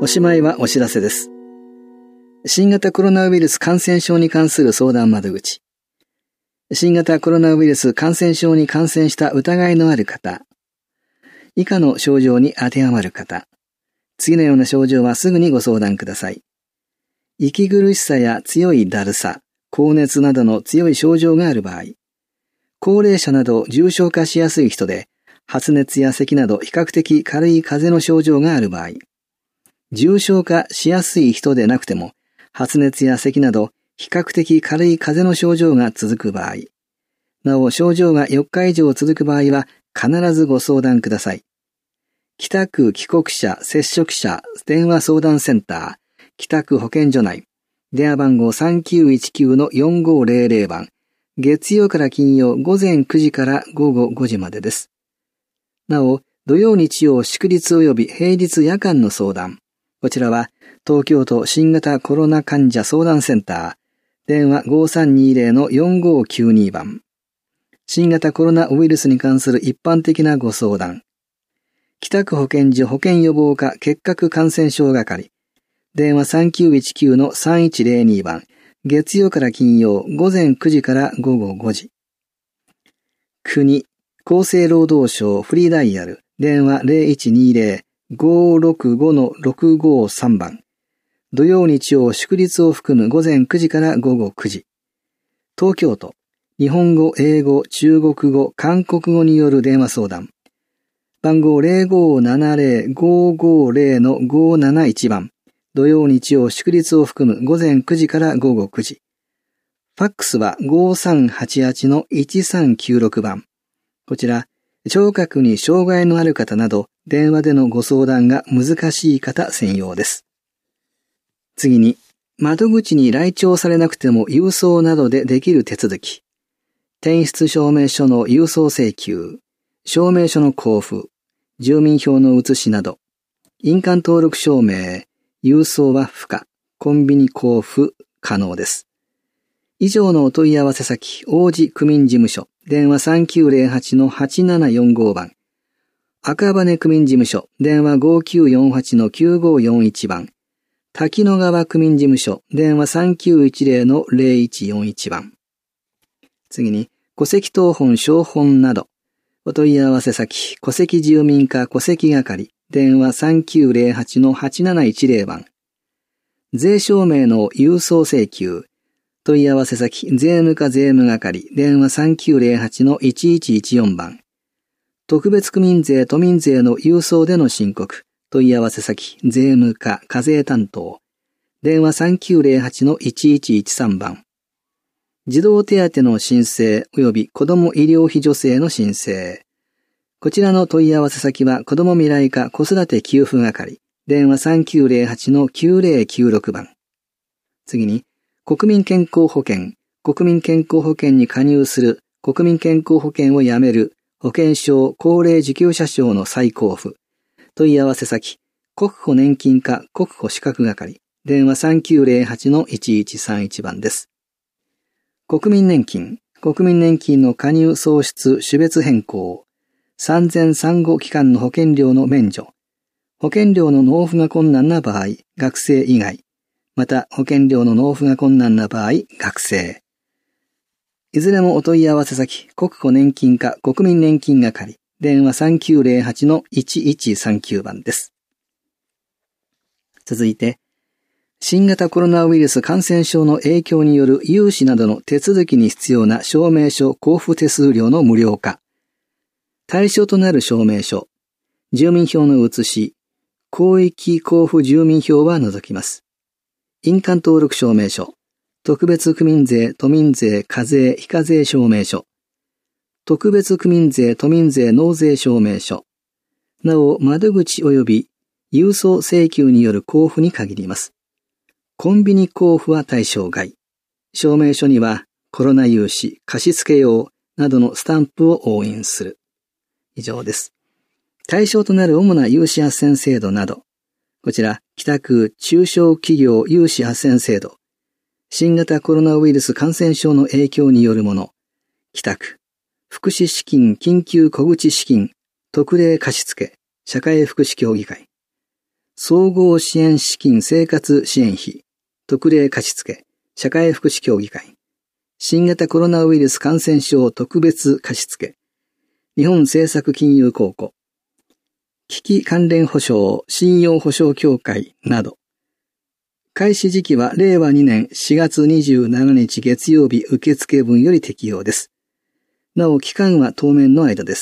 おしまいはお知らせです。新型コロナウイルス感染症に関する相談窓口。新型コロナウイルス感染症に感染した疑いのある方。以下の症状に当てはまる方。次のような症状はすぐにご相談ください。息苦しさや強いだるさ、高熱などの強い症状がある場合。高齢者など重症化しやすい人で、発熱や咳など比較的軽い風邪の症状がある場合。重症化しやすい人でなくても、発熱や咳など比較的軽い風邪の症状が続く場合。なお、症状が4日以上続く場合は必ずご相談ください。北区帰国者接触者電話相談センター、北区保健所内、電話番号 3919-4500 番、月曜から金曜午前9時から午後5時までです。なお、土曜日曜祝日及び平日夜間の相談、こちらは東京都新型コロナ患者相談センター、電話 5320-4592 番。新型コロナウイルスに関する一般的なご相談。北区保健所保健予防課結核感染症係。電話 3919-3102 番。月曜から金曜午前9時から午後5時。国、厚生労働省フリーダイヤル。電話 0120-565-653 番。土曜日曜祝日を含む午前9時から午後9時。東京都、日本語、英語、中国語、韓国語による電話相談。番号 0570-550-571 番。土曜日曜祝日を含む午前9時から午後9時。ファックスは 5388-1396 番。こちら、聴覚に障害のある方など、電話でのご相談が難しい方専用です。次に、窓口に来庁されなくても郵送などでできる手続き。転出証明書の郵送請求、証明書の交付、住民票の写しなど、印鑑登録証明、郵送は不可、コンビニ交付可能です。以上のお問い合わせ先、王子区民事務所、電話 3908-8745 番。赤羽区民事務所、電話 5948-9541 番。滝野川区民事務所、電話 3910-0141 番。次に、戸籍謄本証本など、お問い合わせ先、戸籍住民課戸籍係、電話 3908-8710 番。税証明の郵送請求、問い合わせ先、税務課税務係、電話 3908-1114 番。特別区民税都民税の郵送での申告、問い合わせ先、税務課課税担当、電話 3908-1113 番。児童手当の申請及び子ども医療費助成の申請。こちらの問い合わせ先は子ども未来課子育て給付係、電話 3908-9096 番。次に、国民健康保険、国民健康保険に加入する国民健康保険をやめる保険証高齢受給者証の再交付。問い合わせ先、国保年金課国保資格係、電話 3908-1131 番です。国民年金、国民年金の加入創出種別変更、産前産後期間の保険料の免除、保険料の納付が困難な場合、学生以外、また保険料の納付が困難な場合、学生。いずれもお問い合わせ先、国保年金課国民年金係、電話 3908-1139 番です。続いて、新型コロナウイルス感染症の影響による融資などの手続きに必要な証明書交付手数料の無料化。対象となる証明書、住民票の写し、広域交付住民票は除きます。印鑑登録証明書、特別区民税、都民税、課税、非課税証明書、特別区民税、都民税納税証明書。なお、窓口及び郵送請求による交付に限ります。コンビニ交付は対象外。証明書にはコロナ融資、貸付用などのスタンプを押印する。以上です。対象となる主な融資斡旋制度など、こちら、北区中小企業融資斡旋制度、新型コロナウイルス感染症の影響によるもの、北区、福祉資金緊急小口資金、特例貸付、社会福祉協議会、 総合支援資金生活支援費、特例貸付、社会福祉協議会、新型コロナウイルス感染症特別貸付、日本政策金融公庫、危機関連保障信用保証協会など、開始時期は令和2年4月27日月曜日受付分より適用です。なお、期間は当面の間です。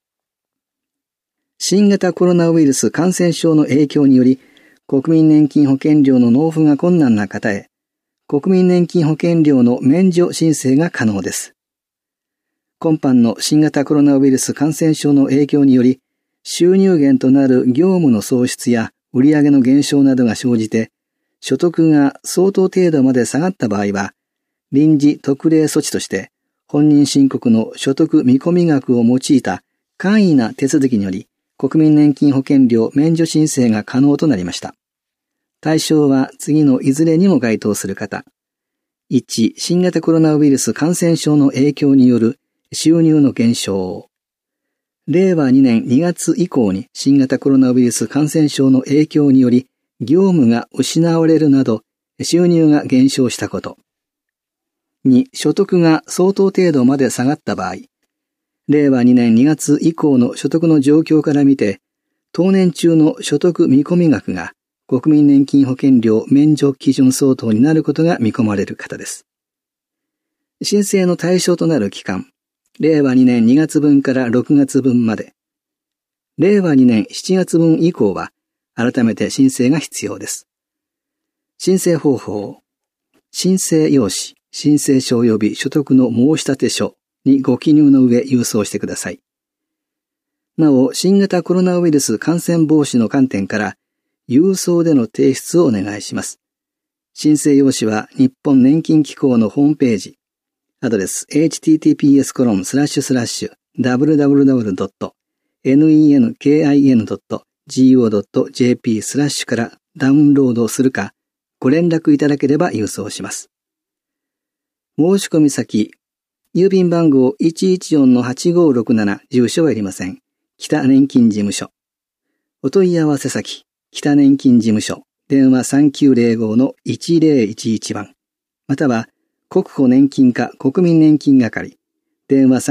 新型コロナウイルス感染症の影響により、国民年金保険料の納付が困難な方へ、国民年金保険料の免除申請が可能です。今般の新型コロナウイルス感染症の影響により、収入源となる業務の喪失や売上の減少などが生じて、所得が相当程度まで下がった場合は、臨時特例措置として、本人申告の所得見込み額を用いた簡易な手続きにより、国民年金保険料免除申請が可能となりました。対象は次のいずれにも該当する方。1、新型コロナウイルス感染症の影響による収入の減少。令和2年2月以降に新型コロナウイルス感染症の影響により業務が失われるなど収入が減少したこと。2、所得が相当程度まで下がった場合、令和2年2月以降の所得の状況から見て、当年中の所得見込み額が国民年金保険料免除基準相当になることが見込まれる方です。申請の対象となる期間、令和2年2月分から6月分まで、令和2年7月分以降は改めて申請が必要です。申請方法、申請用紙、申請書及び所得の申立書にご記入の上郵送してください。なお、新型コロナウイルス感染防止の観点から、郵送での提出をお願いします。申請用紙は日本年金機構のホームページ、アドレス https://www.nenkin.go.jp/ からダウンロードするか、ご連絡いただければ郵送します。申し込み先、郵便番号 114-8567 住所はいりません。北年金事務所。お問い合わせ先、北年金事務所、電話 3905-1011 番、または国保年金課国民年金係、電話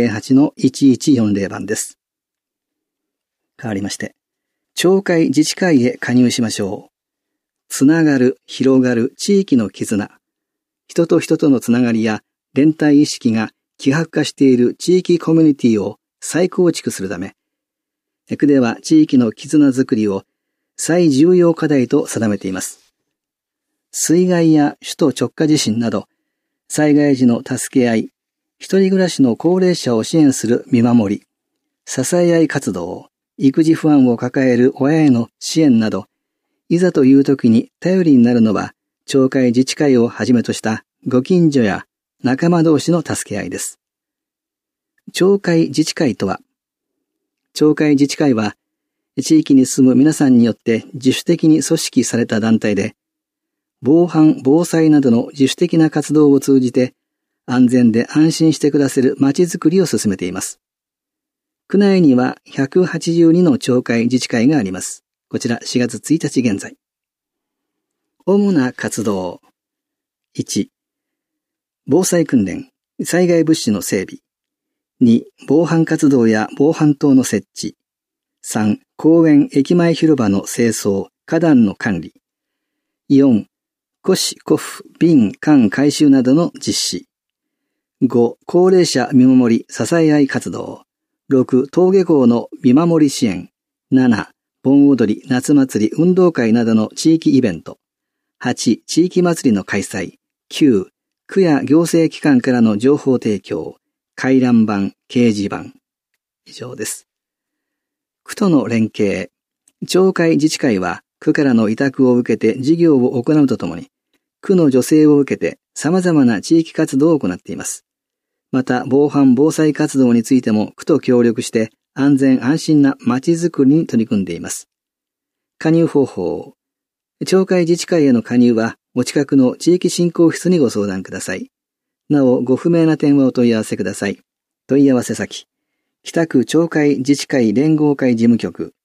3908-1140 番です。変わりまして、町会自治会へ加入しましょう。つながる、広がる地域の絆。人と人とのつながりや連帯意識が希薄化している地域コミュニティを再構築するため、区では地域の絆づくりを最重要課題と定めています。水害や首都直下地震など、災害時の助け合い、一人暮らしの高齢者を支援する見守り、支え合い活動、育児不安を抱える親への支援など、いざという時に頼りになるのは、町会自治会をはじめとしたご近所や仲間同士の助け合いです。町会自治会とは、町会自治会は、地域に住む皆さんによって自主的に組織された団体で、防犯・防災などの自主的な活動を通じて、安全で安心して暮らせる街づくりを進めています。区内には182の町会自治会があります。こちら4月1日現在。主な活動。1、防災訓練、災害物資の整備。2、防犯活動や防犯灯の設置。3、公園・駅前広場の清掃、花壇の管理。4、古紙・古布・瓶・缶回収などの実施。5、高齢者見守り・支え合い活動。6、登下校の見守り支援。7、盆踊り、夏祭り、運動会などの地域イベント。8、地域祭りの開催。9、区や行政機関からの情報提供。回覧板、掲示板。以上です。区との連携。町会自治会は区からの委託を受けて事業を行うとともに、区の助成を受けて様々な地域活動を行っています。また、防犯・防災活動についても区と協力して安全・安心な街づくりに取り組んでいます。加入方法。町会自治会への加入はお近くの地域振興室にご相談ください。なお、ご不明な点はお問い合わせください。問い合わせ先。北区町会自治会連合会事務局、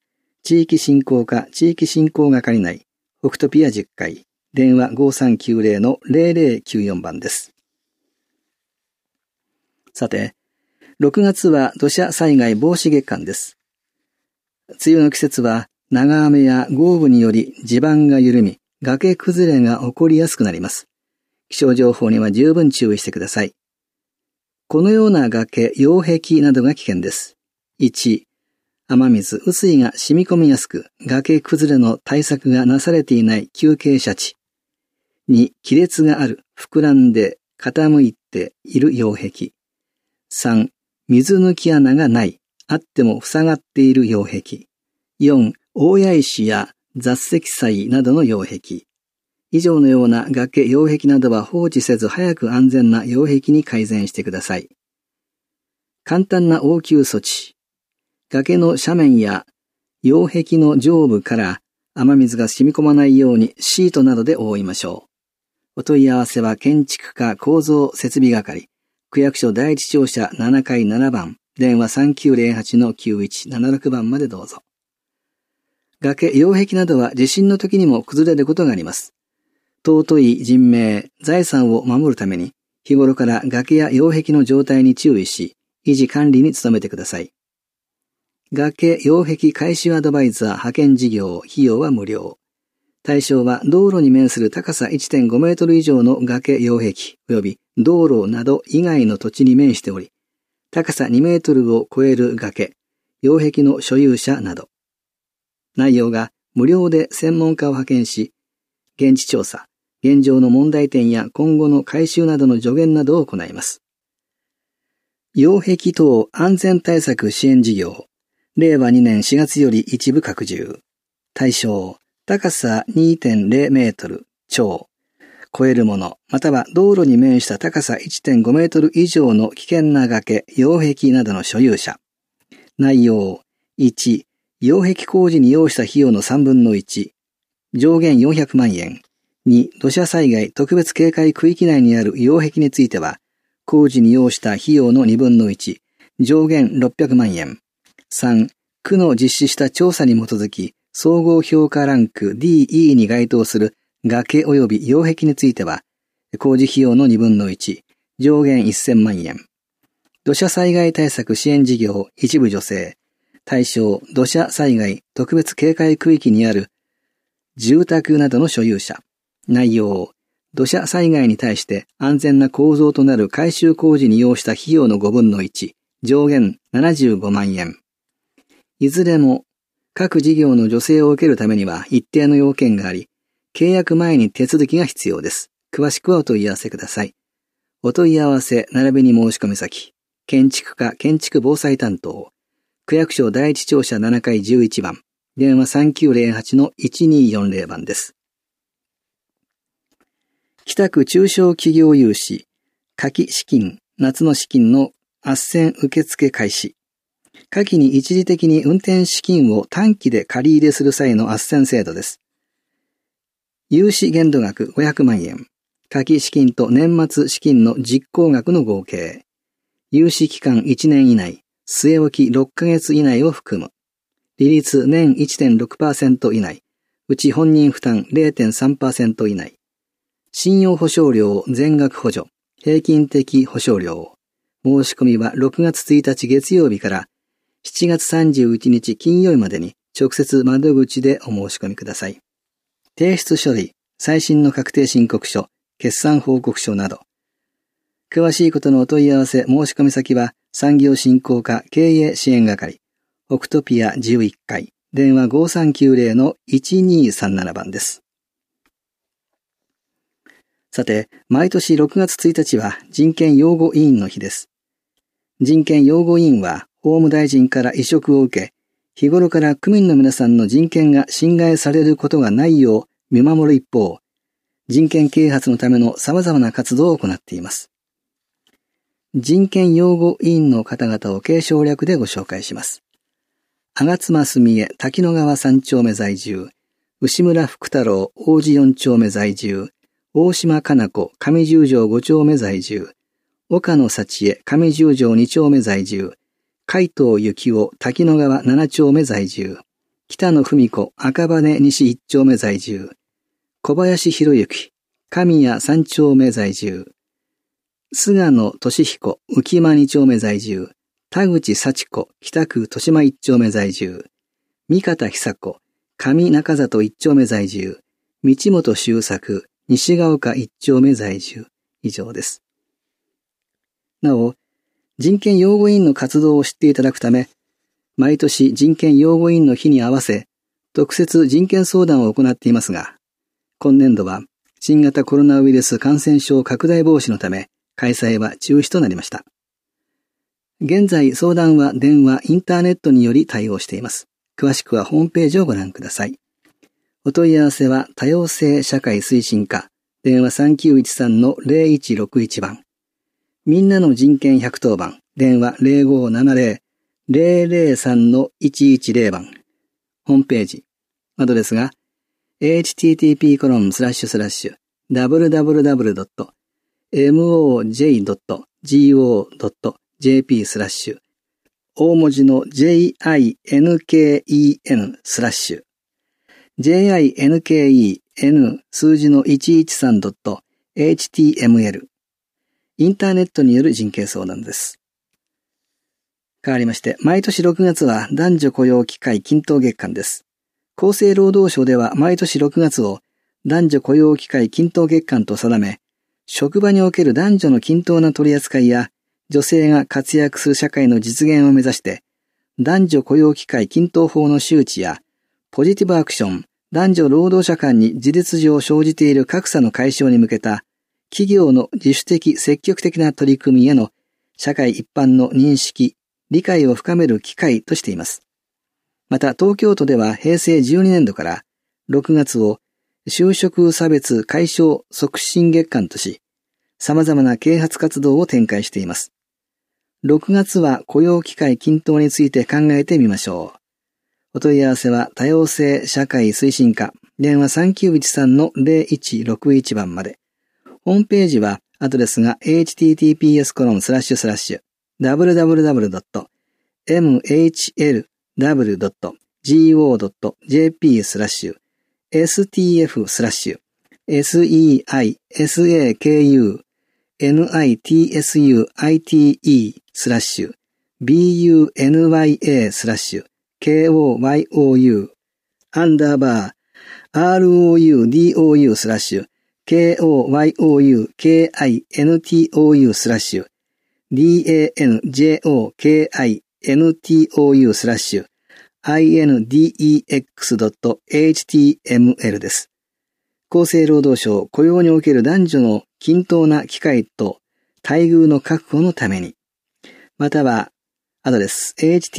地域振興課地域振興係内、北トピア10階、電話 5390-0094 番です。さて、6月は土砂災害防止月間です。梅雨の季節は長雨や豪雨により地盤が緩み、崖崩れが起こりやすくなります。気象情報には十分注意してください。このような崖、擁壁などが危険です。1、雨水、雨水が染み込みやすく、崖崩れの対策がなされていない急傾斜地。2、亀裂がある、膨らんで、傾いている擁壁。3、水抜き穴がない、あっても塞がっている擁壁。4、大谷石や雑石材などの擁壁。以上のような崖、擁壁などは放置せず早く安全な擁壁に改善してください。簡単な応急措置。崖の斜面や擁壁の上部から雨水が染み込まないようにシートなどで覆いましょう。お問い合わせは建築課構造設備係、区役所第一庁舎7階7番、電話 3908-9176 番までどうぞ。崖、擁壁などは地震の時にも崩れることがあります。尊い人命、財産を守るために、日頃から崖や擁壁の状態に注意し、維持管理に努めてください。崖、擁壁改修アドバイザー派遣事業、費用は無料。対象は道路に面する高さ 1.5 メートル以上の崖、擁壁及び道路など以外の土地に面しており、高さ2メートルを超える崖、擁壁の所有者など。内容が無料で専門家を派遣し、現地調査、現状の問題点や今後の改修などの助言などを行います。擁壁等安全対策支援事業、令和2年4月より一部拡充。対象、高さ 2.0 メートル超、超えるもの、または道路に面した高さ 1.5 メートル以上の危険な崖、擁壁などの所有者。内容、1、擁壁工事に要した費用の3分の1、上限400万円。2、土砂災害特別警戒区域内にある擁壁については、工事に要した費用の2分の1、上限600万円。3、区の実施した調査に基づき、総合評価ランク DE に該当する崖及び擁壁については、工事費用の2分の1、上限1000万円。土砂災害対策支援事業一部助成。対象、土砂災害特別警戒区域にある住宅などの所有者。内容、土砂災害に対して安全な構造となる改修工事に要した費用の5分の1、上限75万円。いずれも、各事業の助成を受けるためには一定の要件があり、契約前に手続きが必要です。詳しくはお問い合わせください。お問い合わせ並びに申し込み先、建築課建築防災担当、区役所第一庁舎7階11番、電話 3908-1240 番です。北区中小企業融資、夏季資金、夏の資金の斡旋受付開始。夏季に一時的に運転資金を短期で借り入れする際の斡旋制度です。融資限度額500万円。夏季資金と年末資金の実行額の合計。融資期間1年以内、据え置き6ヶ月以内を含む。利率年 1.6% 以内、うち本人負担 0.3% 以内。信用保証料全額補助、平均的保証料。申し込みは6月1日月曜日から7月31日金曜日までに直接窓口でお申し込みください。提出書類、最新の確定申告書、決算報告書など。詳しいことのお問い合わせ申し込み先は産業振興課経営支援係、北トピア11階、電話 5390-1237 番です。さて、毎年6月1日は人権擁護委員の日です。人権擁護委員は法務大臣から委嘱を受け、日頃から区民の皆さんの人権が侵害されることがないよう見守る一方、人権啓発のための様々な活動を行っています。人権擁護委員の方々を継承略でご紹介します。吾妻澄江滝野川3丁目在住、牛村福太郎王子4丁目在住、大島かな子上十条5丁目在住、岡野幸恵上十条2丁目在住、海藤幸夫滝野川7丁目在住、 北野文子赤羽西1丁目在住、小林博之神谷3丁目在住、菅野俊彦浮間2丁目在住、田口幸子北区豊島1丁目在住、三方久子上中里1丁目在住、道本修作西ヶ丘1丁目在住。以上です。なお、人権擁護委員の活動を知っていただくため、毎年人権擁護委員の日に合わせ、特設人権相談を行っていますが、今年度は新型コロナウイルス感染症拡大防止のため、開催は中止となりました。現在、相談は電話、インターネットにより対応しています。詳しくはホームページをご覧ください。お問い合わせは多様性社会推進課、電話 3913-0161 番。みんなの人権110番、電話 0570-003-110 番。ホームページ、アドレスが http://www.moj.go.jp/ 大文字の JINKEN/ JINKEN 数字の 113.html インターネットによる人権相談です。変わりまして、毎年6月は男女雇用機会均等月間です。厚生労働省では毎年6月を男女雇用機会均等月間と定め、職場における男女の均等な取り扱いや女性が活躍する社会の実現を目指して、男女雇用機会均等法の周知やポジティブアクション、男女労働者間に事実上生じている格差の解消に向けた企業の自主的積極的な取り組みへの社会一般の認識、理解を深める機会としています。また東京都では平成12年度から6月を就職差別解消促進月間とし、様々な啓発活動を展開しています。6月は雇用機会均等について考えてみましょう。お問い合わせは多様性社会推進課、電話 3913-0161 番まで。ホームページはアドレスが www.mhttps://www.danjokoyo.index.html です。厚生労働省雇用における男女の均等な機会と待遇の確保のために、またはアドレス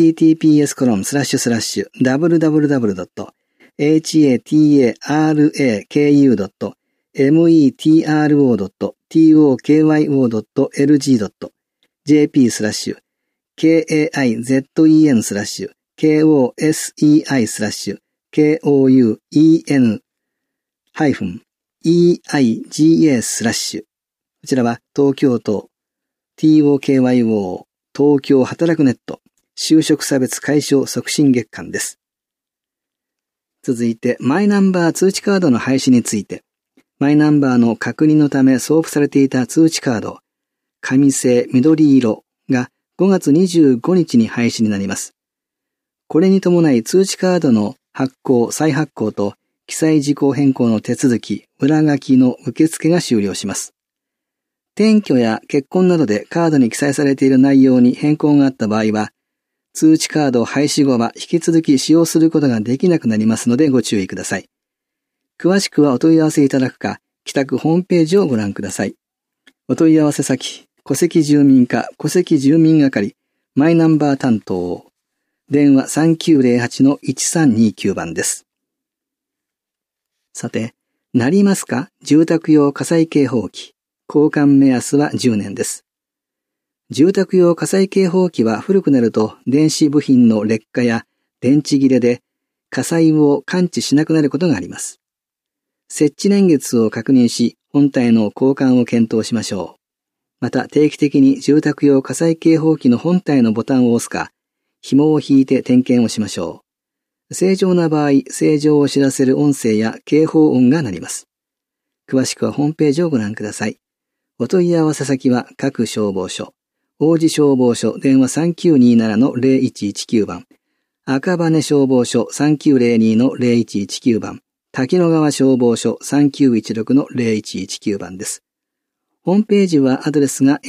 https://www.kyoto.kyoto.lg/KAI-ZEN/KOEIGA/ こちらは東京都 TOKYO 東京働くネット就職差別解消促進月間です。続いてマイナンバー通知カードの廃止について、マイナンバーの確認のため送付されていた通知カード紙製緑色が5月25日に廃止になります。これに伴い通知カードの発行再発行と記載事項変更の手続き裏書きの受付が終了します。転居や結婚などでカードに記載されている内容に変更があった場合は、通知カード廃止後は引き続き使用することができなくなりますのでご注意ください。詳しくはお問い合わせいただくか、北区ホームページをご覧ください。お問い合わせ先、戸籍住民課戸籍住民係マイナンバー担当、電話 3908-1329 番です。さて、なりますか住宅用火災警報器。交換目安は10年です。住宅用火災警報器は古くなると電子部品の劣化や電池切れで火災を感知しなくなることがあります。設置年月を確認し、本体の交換を検討しましょう。また定期的に住宅用火災警報器の本体のボタンを押すか、紐を引いて点検をしましょう。 正常な場合、正常を知らせる音声や警報音が鳴ります。詳しくはホームページをご覧ください。お問い合わせ先は各消防署、王子消防署電話 3927-0119 番、赤羽消防署 3902-0119 番、滝野川消防署 3916-0119 番です。ホームページはアドレスが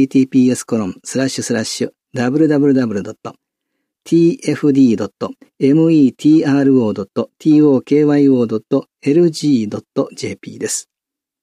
https://www.tfd.metro.tokyo.lg.jp です。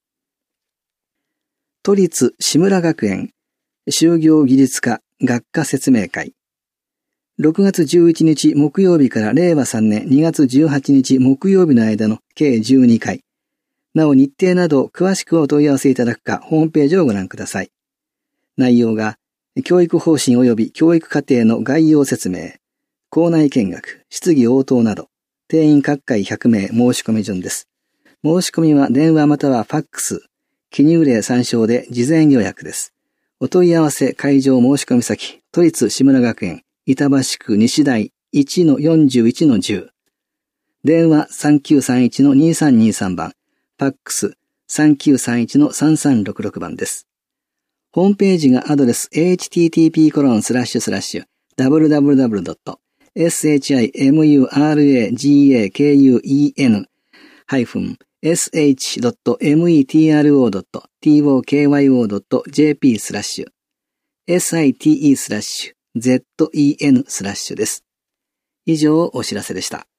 都立志村学園就業技術科学科説明会。6月11日木曜日から令和3年2月18日木曜日の間の計12回。なお日程など詳しくお問い合わせいただくかホームページをご覧ください。内容が教育方針及び教育課程の概要説明、校内見学、質疑応答など、定員各回100名申し込み順です。申し込みは電話またはファックス、記入例参照で事前予約です。お問い合わせ会場申し込み先、都立志村学園、板橋区西台 1-41-10。電話 3931-2323 番、ファックス 3931-3366 番です。ホームページがアドレス http://www.shimuraguen-tokyo.jp/site/zen/ です。以上お知らせでした。